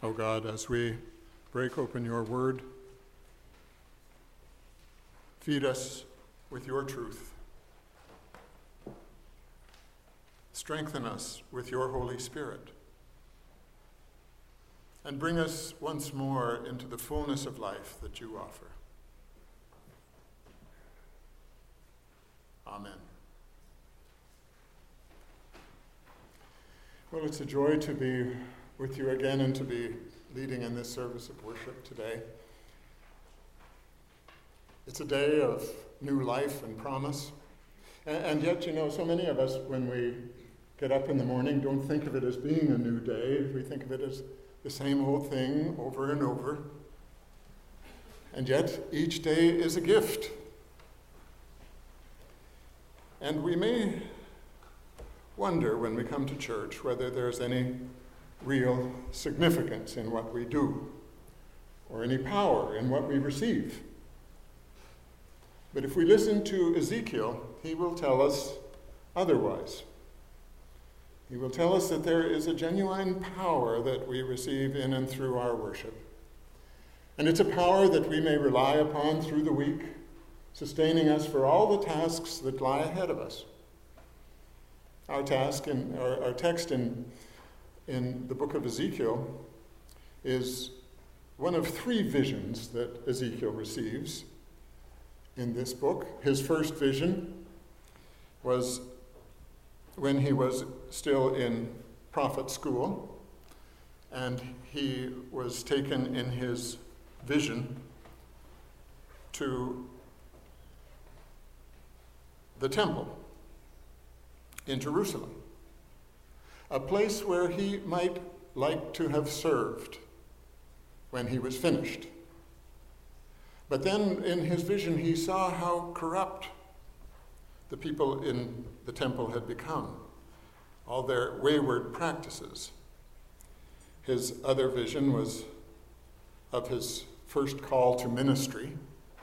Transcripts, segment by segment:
O God, as we break open your word, feed us with your truth. Strengthen us with your Holy Spirit. And bring us once more into the fullness of life that you offer. Amen. Well, it's a joy to be with you again and to be leading in this service of worship today. It's a day of new life and promise. And yet, so many of us, when we get up in the morning, don't think of it as being a new day. We think of it as the same old thing over and over. And yet, each day is a gift. And we may wonder when we come to church whether there's any real significance in what we do or any power in what we receive. But if we listen to Ezekiel, he will tell us otherwise. He will tell us that there is a genuine power that we receive in and through our worship. And it's a power that we may rely upon through the week, sustaining us for all the tasks that lie ahead of us. Our text in the book of Ezekiel is one of three visions that Ezekiel receives in this book. His first vision was when he was still in prophet school, and he was taken in his vision to the temple in Jerusalem, a place where he might like to have served when he was finished. But then in his vision he saw how corrupt the people in the temple had become, all their wayward practices. His other vision was of his first call to ministry,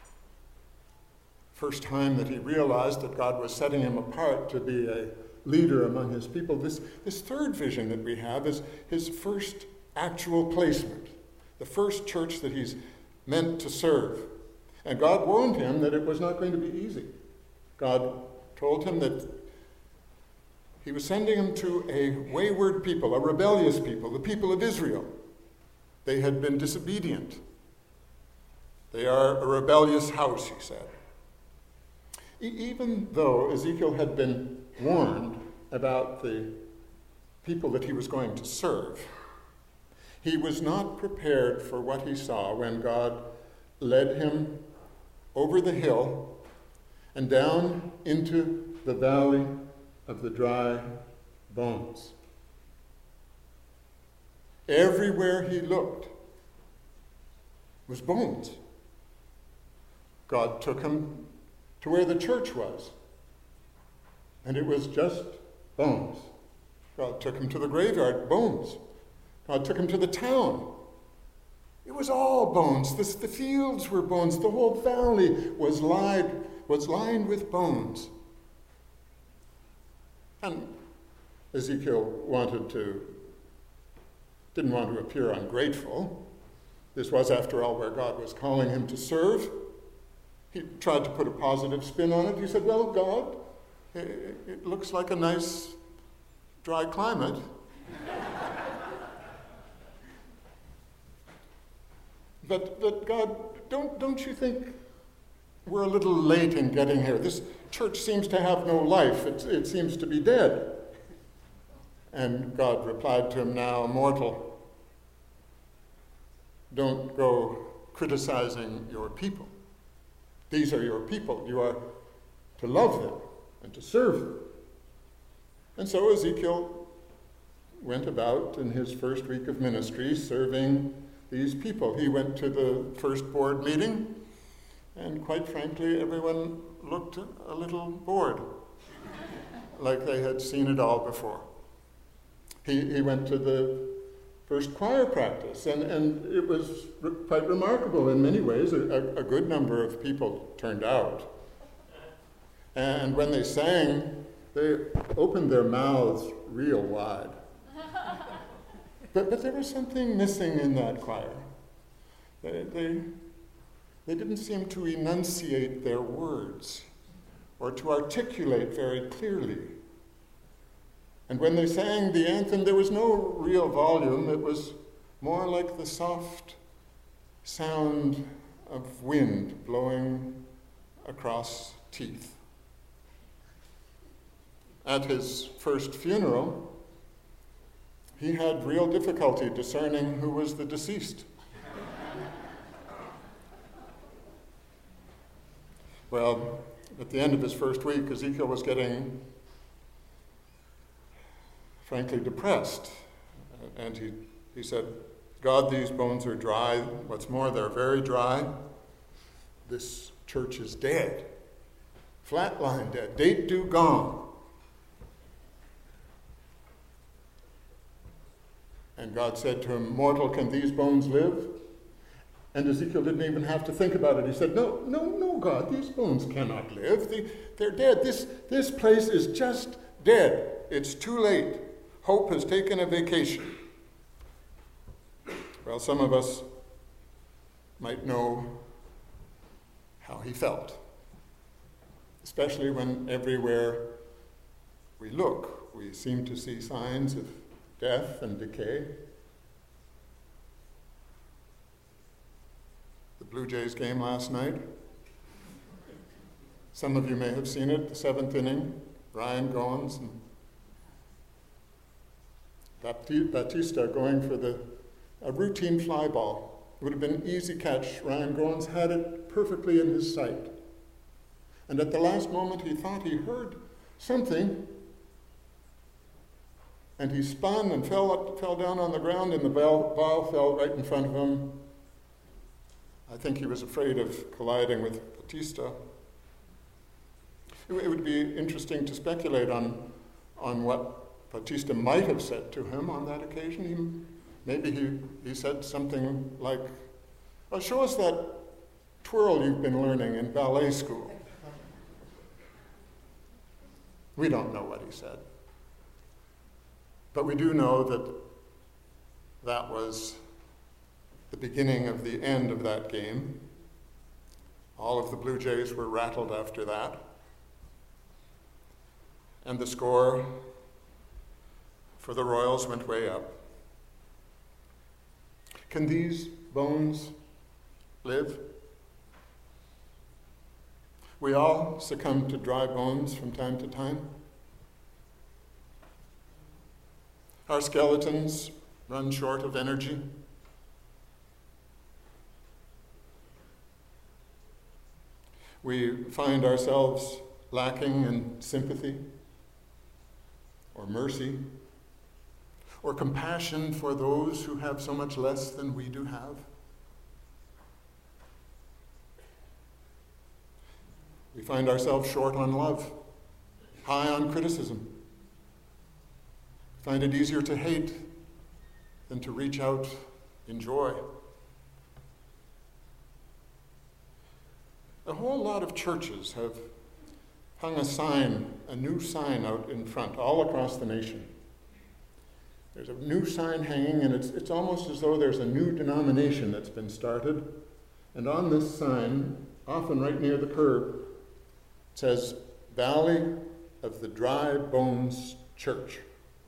first time that he realized that God was setting him apart to be a leader among his people. This third vision that we have is his first actual placement, the first church that he's meant to serve. And God warned him that it was not going to be easy. God told him that he was sending him to a wayward people, a rebellious people, the people of Israel. They had been disobedient. They are a rebellious house, he said. Even though Ezekiel had been warned about the people that he was going to serve, he was not prepared for what he saw when God led him over the hill and down into the valley of the dry bones. Everywhere he looked was bones. God took him to where the church was, and it was just bones. God took him to the graveyard, bones. God took him to the town. It was all bones. The fields were bones. The whole valley was lined with bones. And Ezekiel didn't want to appear ungrateful. This was, after all, where God was calling him to serve. He tried to put a positive spin on it. He said, well, God, it looks like a nice dry climate. But God, don't you think we're a little late in getting here? This church seems to have no life. It seems to be dead. And God replied to him, now, mortal, don't go criticizing your people. These are your people. You are to love them and to serve them. And so Ezekiel went about in his first week of ministry serving these people. He went to the first board meeting, and quite frankly, everyone looked a little bored, like they had seen it all before. He went to the first choir practice, and it was quite remarkable in many ways. A good number of people turned out. And when they sang, they opened their mouths real wide. But there was something missing in that choir. They didn't seem to enunciate their words or to articulate very clearly. And when they sang the anthem, there was no real volume. It was more like the soft sound of wind blowing across teeth. At his first funeral, he had real difficulty discerning who was the deceased. Well, at the end of his first week, Ezekiel was getting, frankly, depressed. And he said, God, these bones are dry. What's more, they're very dry. This church is dead. Flatline dead. Date due gone. And God said to him, mortal, can these bones live? And Ezekiel didn't even have to think about it. He said, no, God, these bones cannot live. They're dead. This place is just dead. It's too late. Hope has taken a vacation. Well, some of us might know how he felt, especially when everywhere we look, we seem to see signs of death and decay. The Blue Jays game last night. Some of you may have seen it, the 7th inning, Ryan Goins and Batista going for a routine fly ball. It would have been an easy catch. Ryan Goins had it perfectly in his sight. And at the last moment, he thought he heard something, and he spun and fell down on the ground, and the ball fell right in front of him. I think he was afraid of colliding with Batista. It would be interesting to speculate on what Batista might have said to him on that occasion. Maybe he said something like, well, show us that twirl you've been learning in ballet school. We don't know what he said. But we do know that that was the beginning of the end of that game. All of the Blue Jays were rattled after that. And the score for the Royals went way up. Can these bones live? We all succumb to dry bones from time to time. Our skeletons run short of energy. We find ourselves lacking in sympathy or mercy or compassion for those who have so much less than we do have. We find ourselves short on love, high on criticism. Find it easier to hate than to reach out in joy. A whole lot of churches have hung a new sign out in front, all across the nation. There's a new sign hanging, and it's almost as though there's a new denomination that's been started. And on this sign, often right near the curb, it says, Valley of the Dry Bones Church.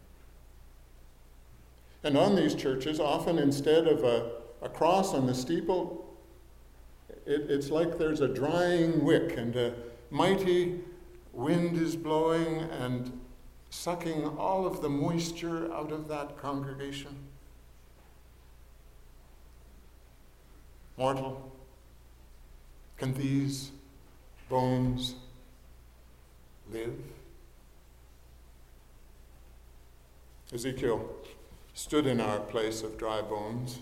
And on these churches, often instead of a cross on the steeple, it's like there's a drying wick, and a mighty wind is blowing and sucking all of the moisture out of that congregation. Mortal, can these bones live? Ezekiel stood in our place of dry bones.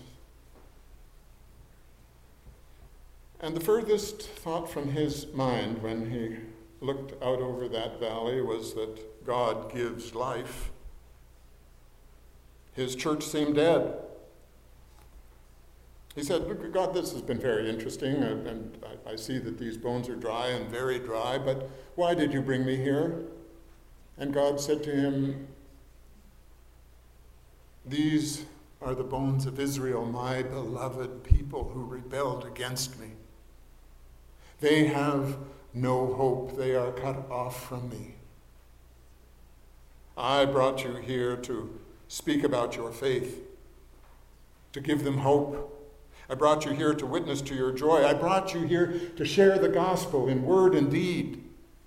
And the furthest thought from his mind when he looked out over that valley was that God gives life. His church seemed dead. He said, look, God, this has been very interesting, and I see that these bones are dry and very dry, but why did you bring me here? And God said to him, these are the bones of Israel, my beloved people who rebelled against me. They have no hope. They are cut off from me. I brought you here to speak about your faith, to give them hope. I brought you here to witness to your joy. I brought you here to share the gospel in word and deed.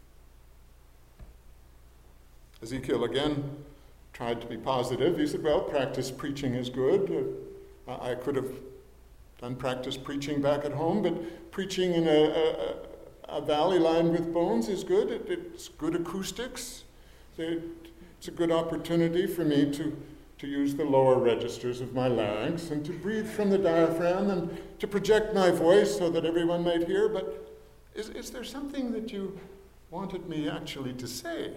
Ezekiel again tried to be positive. He said, well, practice preaching is good. I could have done practice preaching back at home, but preaching in a valley lined with bones is good. It's good acoustics. It's a good opportunity for me to use the lower registers of my larynx and to breathe from the diaphragm and to project my voice so that everyone might hear. But is there something that you wanted me actually to say?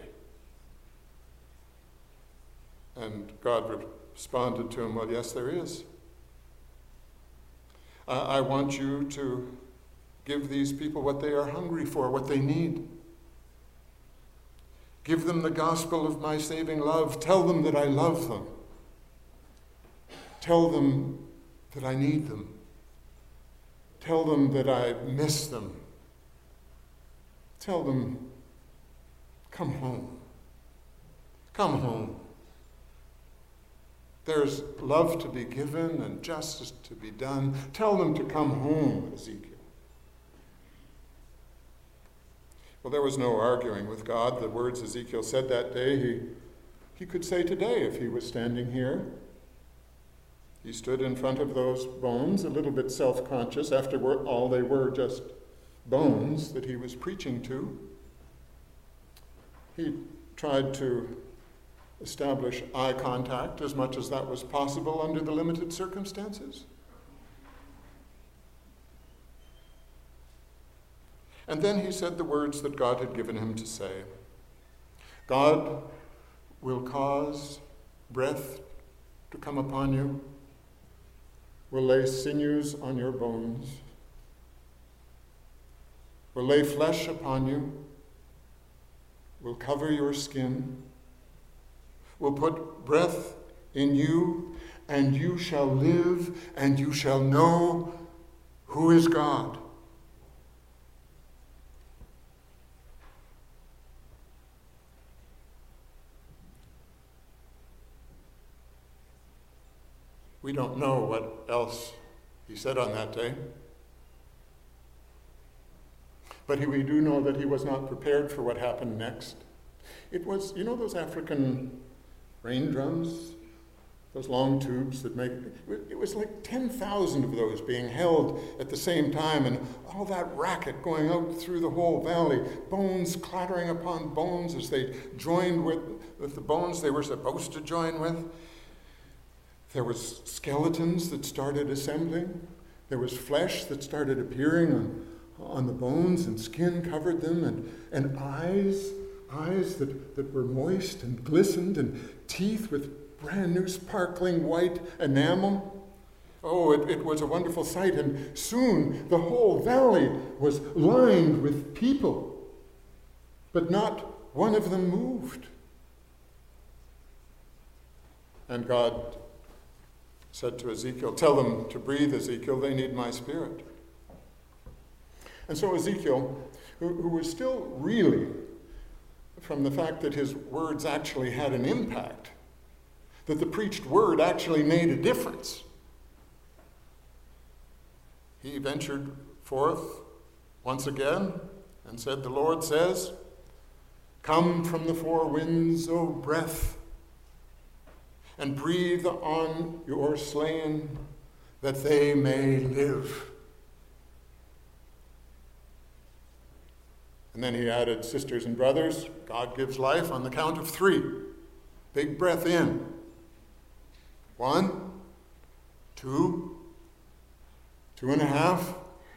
And God responded to him, well, yes, there is. I want you to give these people what they are hungry for, what they need. Give them the gospel of my saving love. Tell them that I love them. Tell them that I need them. Tell them that I miss them. Tell them, come home. Come home. There's love to be given and justice to be done. Tell them to come home, Ezekiel. Well, there was no arguing with God. The words Ezekiel said that day, he could say today if he was standing here. He stood in front of those bones, a little bit self-conscious, after all they were just bones that he was preaching to. He tried to establish eye contact as much as that was possible under the limited circumstances. And then he said the words that God had given him to say. God will cause breath to come upon you, will lay sinews on your bones, will lay flesh upon you, will cover your skin, will put breath in you, and you shall live, and you shall know who is God. We don't know what else he said on that day. But we do know that he was not prepared for what happened next. It was, you know those African rain drums? Those long tubes that make, it was like 10,000 of those being held at the same time, and all that racket going out through the whole valley, bones clattering upon bones as they joined with the bones they were supposed to join with. There was skeletons that started assembling. There was flesh that started appearing on the bones, and skin covered them, and eyes that were moist and glistened, and teeth with brand new sparkling white enamel. Oh, it was a wonderful sight, and soon the whole valley was lined with people, but not one of them moved. And God said to Ezekiel, tell them to breathe, Ezekiel, they need my spirit. And so Ezekiel, who was still reeling from the fact that his words actually had an impact, that the preached word actually made a difference, he ventured forth once again and said, the Lord says, come from the four winds, O breath, and breathe on your slain, that they may live. And then he added, sisters and brothers, God gives life on the count of 3. Big breath in. 1, 2, 2.5.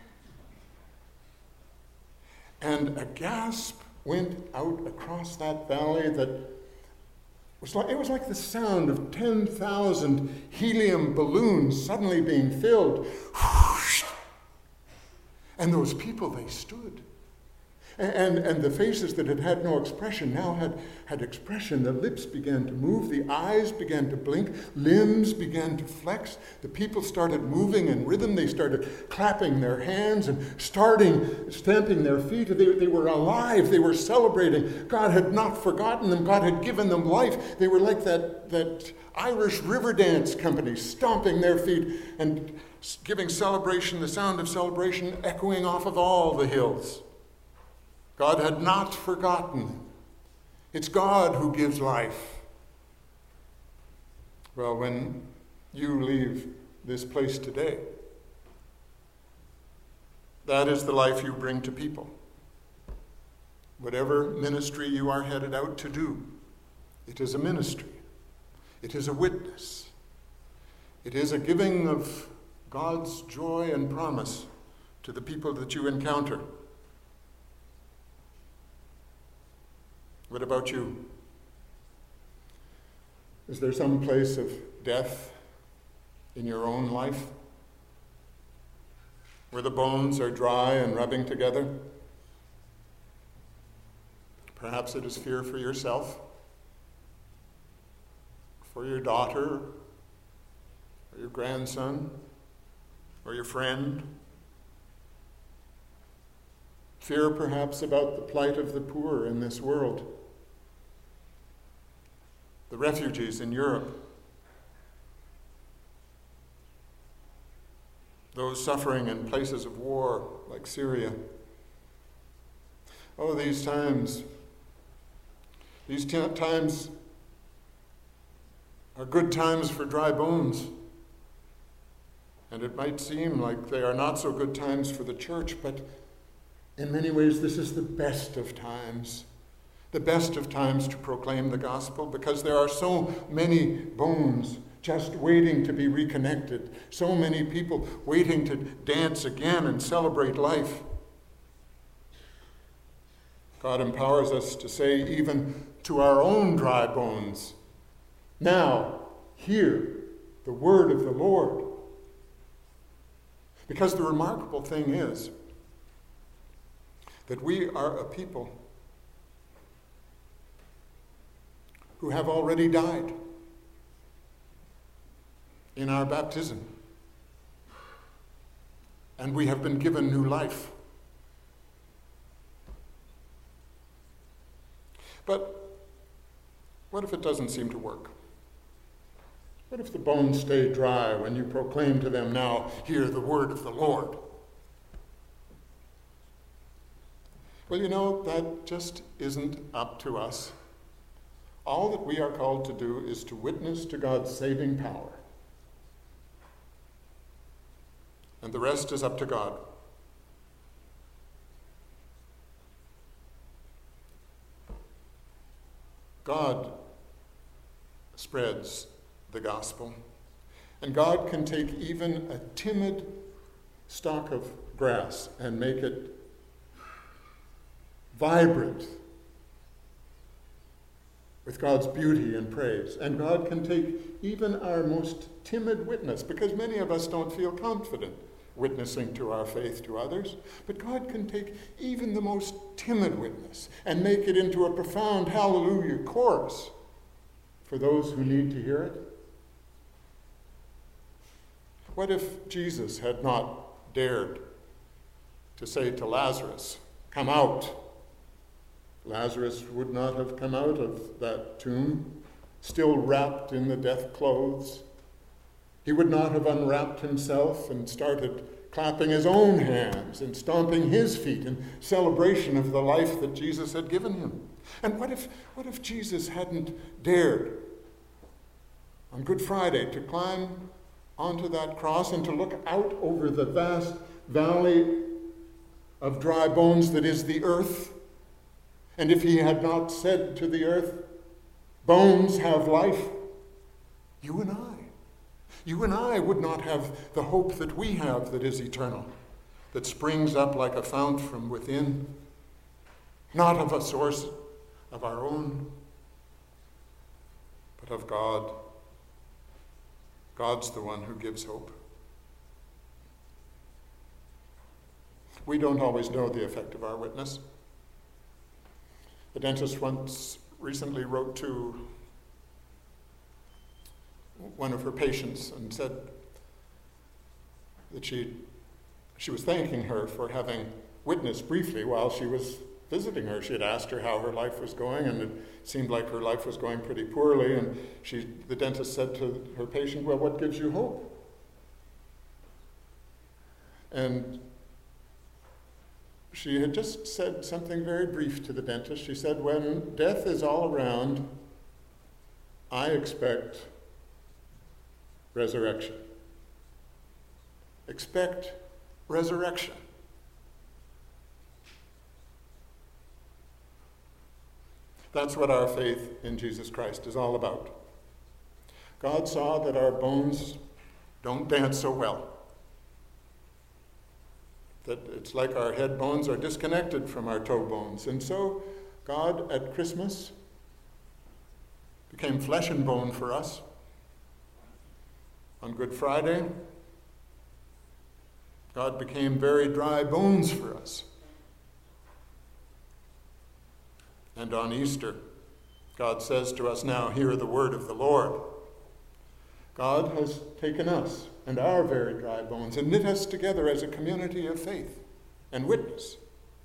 And a gasp went out across that valley that it was like the sound of 10,000 helium balloons suddenly being filled. And those people, they stood. And the faces that had had no expression now had expression. The lips began to move, the eyes began to blink, limbs began to flex. The people started moving in rhythm. They started clapping their hands and stamping their feet. They were alive. They were celebrating. God had not forgotten them. God had given them life. They were like that Irish river dance company, stomping their feet and giving celebration, the sound of celebration echoing off of all the hills. God had not forgotten them. It's God who gives life. Well, when you leave this place today, that is the life you bring to people. Whatever ministry you are headed out to do, it is a ministry. It is a witness. It is a giving of God's joy and promise to the people that you encounter. What about you? Is there some place of death in your own life where the bones are dry and rubbing together? Perhaps it is fear for yourself, for your daughter, or your grandson, or your friend. Fear perhaps about the plight of the poor in this world, the refugees in Europe, those suffering in places of war like Syria. Oh, these times are good times for dry bones. And it might seem like they are not so good times for the church, but in many ways this is the best of times to proclaim the gospel, because there are so many bones just waiting to be reconnected, so many people waiting to dance again and celebrate life. God empowers us to say even to our own dry bones, now, hear the word of the Lord. Because the remarkable thing is that we are a people who have already died in our baptism, and we have been given new life. But what if it doesn't seem to work? What if the bones stay dry when you proclaim to them, now, hear the word of the Lord? Well, you know, that just isn't up to us. All that we are called to do is to witness to God's saving power. And the rest is up to God. God spreads the gospel. And God can take even a timid stalk of grass and make it vibrant with God's beauty and praise. And God can take even our most timid witness, because many of us don't feel confident witnessing to our faith to others, but God can take even the most timid witness and make it into a profound hallelujah chorus for those who need to hear it. What if Jesus had not dared to say to Lazarus, "Come out"? Lazarus would not have come out of that tomb, still wrapped in the death clothes. He would not have unwrapped himself and started clapping his own hands and stomping his feet in celebration of the life that Jesus had given him. And what if Jesus hadn't dared on Good Friday to climb onto that cross and to look out over the vast valley of dry bones that is the earth? And if he had not said to the earth, "Bones, have life," you and I would not have the hope that we have, that is eternal, that springs up like a fount from within, not of a source of our own, but of God. God's the one who gives hope. We don't always know the effect of our witness. The dentist recently wrote to one of her patients and said that she was thanking her for having witnessed briefly while she was visiting her. She had asked her how her life was going, and it seemed like her life was going pretty poorly, and the dentist said to her patient, "Well, what gives you hope?" And she had just said something very brief to the dentist. She said, "When death is all around, I expect resurrection." Expect resurrection. That's what our faith in Jesus Christ is all about. God saw that our bones don't dance so well, that it's like our head bones are disconnected from our toe bones. And so God at Christmas became flesh and bone for us. On Good Friday, God became very dry bones for us. And on Easter, God says to us, "Now hear the word of the Lord." God has taken us and our very dry bones and knit us together as a community of faith and witness,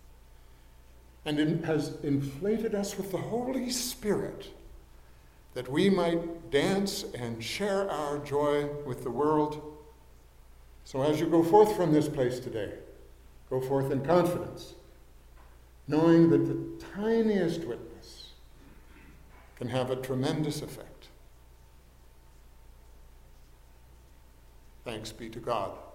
and has inflated us with the Holy Spirit that we might dance and share our joy with the world. So as you go forth from this place today, go forth in confidence, knowing that the tiniest witness can have a tremendous effect. Thanks be to God.